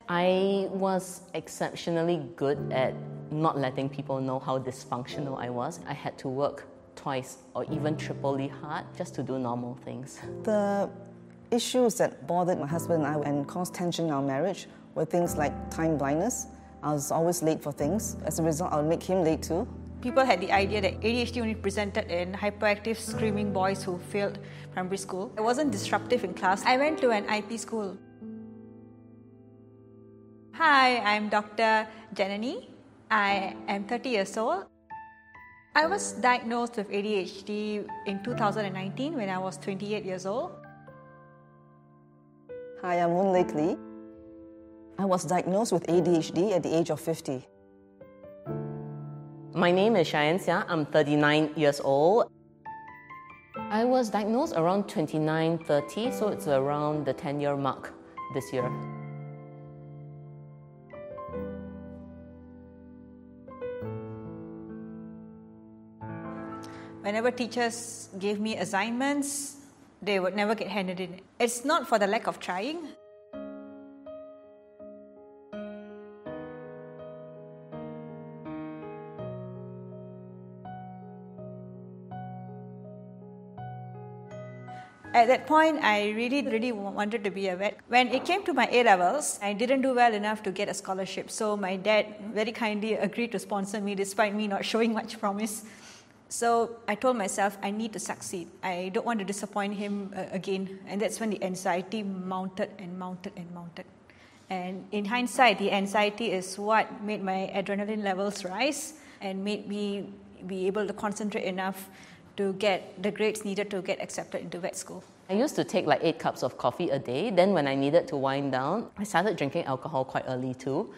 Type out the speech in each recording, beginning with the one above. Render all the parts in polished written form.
I was exceptionally good at not letting people know how dysfunctional I was. I had to work twice or even triply hard just to do normal things. The issues that bothered my husband and I and caused tension in our marriage were things like time blindness. I was always late for things. As a result, I would make him late too. People had the idea that ADHD only presented in hyperactive, screaming boys who failed primary school. I wasn't disruptive in class. I went to an IP school. Hi, I'm Dr. Janani. I am 30 years old. I was diagnosed with ADHD in 2019 when I was 28 years old. Hi, I'm Moon Lake Lee. I was diagnosed with ADHD at the age of 50. My name is Cheyenne Xia. I'm 39 years old. I was diagnosed around 29, 30, so it's around the 10-year mark this year. Whenever teachers gave me assignments, they would never get handed in. It's not for the lack of trying. At that point, I really wanted to be a vet. When it came to my A-levels, I didn't do well enough to get a scholarship. So my dad very kindly agreed to sponsor me despite me not showing much promise. So I told myself, I need to succeed. I don't want to disappoint him again. And that's when the anxiety mounted and mounted and mounted. And in hindsight, the anxiety is what made my adrenaline levels rise and made me be able to concentrate enough to get the grades needed to get accepted into vet school. I used to take like 8 cups of coffee a day. Then when I needed to wind down, I started drinking alcohol quite early too.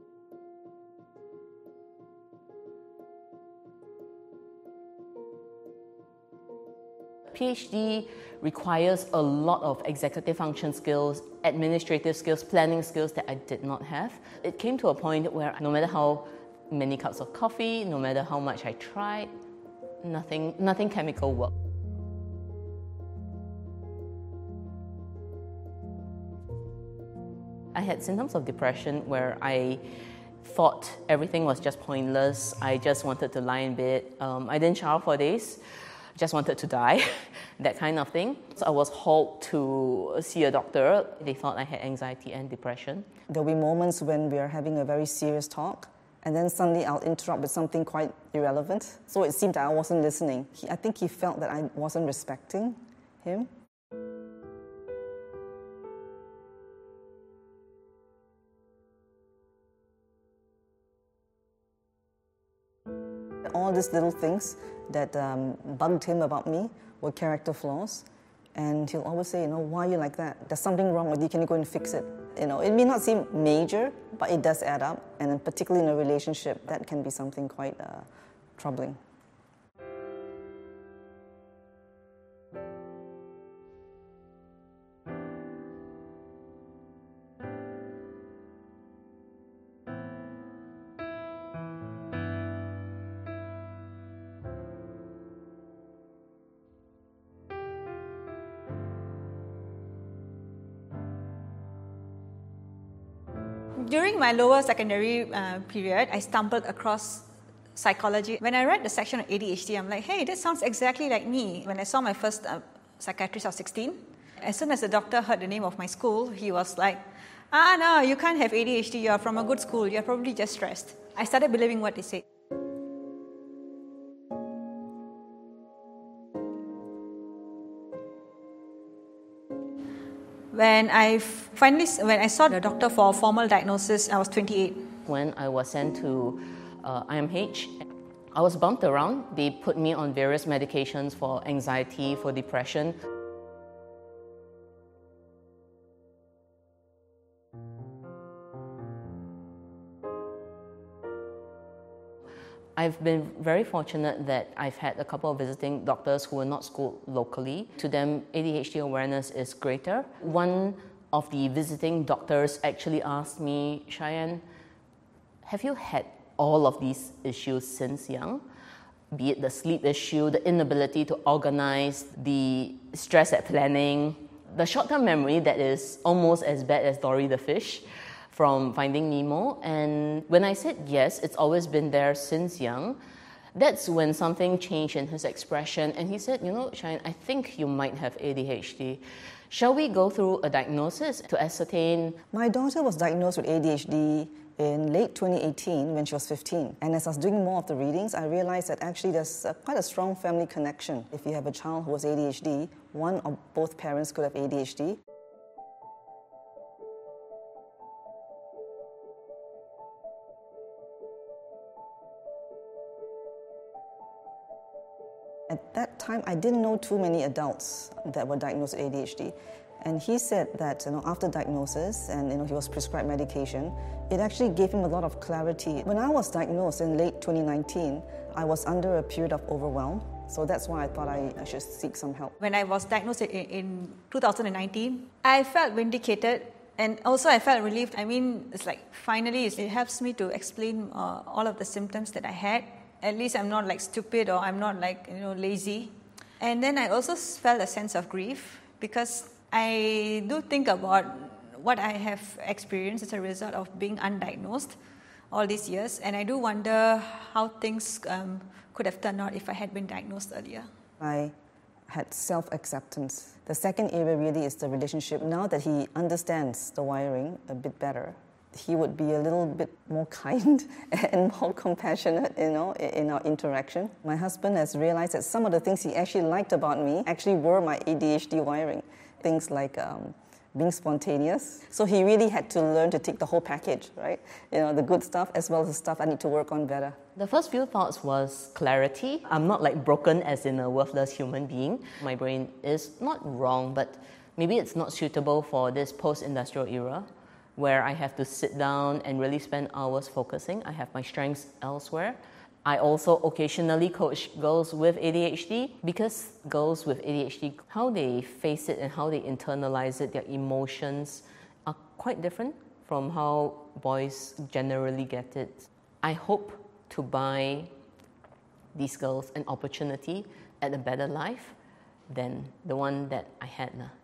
PhD requires a lot of executive function skills, administrative skills, planning skills that I did not have. It came to a point where no matter how many cups of coffee, no matter how much I tried, nothing chemical worked. I had symptoms of depression where I thought everything was just pointless. I just wanted to lie in bed. I didn't shower for days. Just wanted to die, that kind of thing. So I was hauled to see a doctor. They thought I had anxiety and depression. There'll be moments when we are having a very serious talk, and then suddenly I'll interrupt with something quite irrelevant. So it seemed that I wasn't listening. I think he felt that I wasn't respecting him. All these little things that bugged him about me were character flaws. And he'll always say, why are you like that? There's something wrong with you, can you go and fix it? It may not seem major, but it does add up. And particularly in a relationship, that can be something quite troubling. During my lower secondary period, I stumbled across psychology. When I read the section on ADHD, I'm like, hey, that sounds exactly like me. When I saw my first psychiatrist, I was 16. As soon as the doctor heard the name of my school, he was like, no, you can't have ADHD. You're from a good school. You're probably just stressed. I started believing what they said. When I saw the doctor for a formal diagnosis, I was 28. When I was sent to IMH, I was bumped around. They put me on various medications for anxiety, for depression. I've been very fortunate that I've had a couple of visiting doctors who were not schooled locally. To them, ADHD awareness is greater. One of the visiting doctors actually asked me, Cheyenne, have you had all of these issues since young? Be it the sleep issue, the inability to organize, the stress at planning, the short-term memory that is almost as bad as Dory the fish. from Finding Nemo. And when I said yes, it's always been there since young, that's when something changed in his expression. And he said, Shine, I think you might have ADHD. Shall we go through a diagnosis to ascertain? My daughter was diagnosed with ADHD in late 2018 when she was 15. And as I was doing more of the readings, I realized that actually there's quite a strong family connection. If you have a child who has ADHD, one or both parents could have ADHD. At that time, I didn't know too many adults that were diagnosed with ADHD. And he said that after diagnosis and he was prescribed medication, it actually gave him a lot of clarity. When I was diagnosed in late 2019, I was under a period of overwhelm. So that's why I thought I should seek some help. When I was diagnosed in 2019, I felt vindicated and also I felt relieved. I mean, it's like finally it helps me to explain all of the symptoms that I had. At least I'm not like stupid or I'm not like lazy. And then I also felt a sense of grief because I do think about what I have experienced as a result of being undiagnosed all these years, and I do wonder how things could have turned out if I had been diagnosed earlier. I had self-acceptance. The second area really is the relationship. Now that he understands the wiring a bit better, he would be a little bit more kind and more compassionate, in our interaction. My husband has realized that some of the things he actually liked about me actually were my ADHD wiring. Things like being spontaneous. So he really had to learn to take the whole package, right? The good stuff as well as the stuff I need to work on better. The first few thoughts was clarity. I'm not like broken as in a worthless human being. My brain is not wrong, but maybe it's not suitable for this post-industrial era where I have to sit down and really spend hours focusing. I have my strengths elsewhere. I also occasionally coach girls with ADHD because girls with ADHD, how they face it and how they internalize it, their emotions are quite different from how boys generally get it. I hope to buy these girls an opportunity at a better life than the one that I had.